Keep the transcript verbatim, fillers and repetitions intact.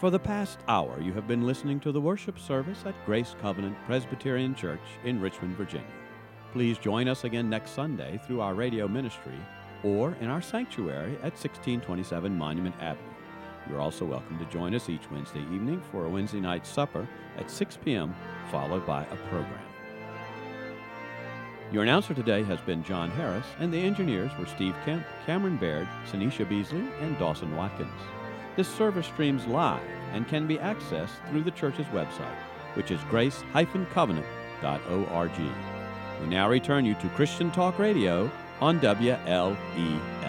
For the past hour, you have been listening to the worship service at Grace Covenant Presbyterian Church in Richmond, Virginia. Please join us again next Sunday through our radio ministry or in our sanctuary at sixteen twenty-seven Monument Avenue. You're also welcome to join us each Wednesday evening for a Wednesday night supper at six p.m., followed by a program. Your announcer today has been John Harris, and the engineers were Steve Kemp, Cameron Baird, Sanisha Beasley, and Dawson Watkins. This service streams live and can be accessed through the church's website, which is grace dash covenant dot org. We now return you to Christian Talk Radio on W L E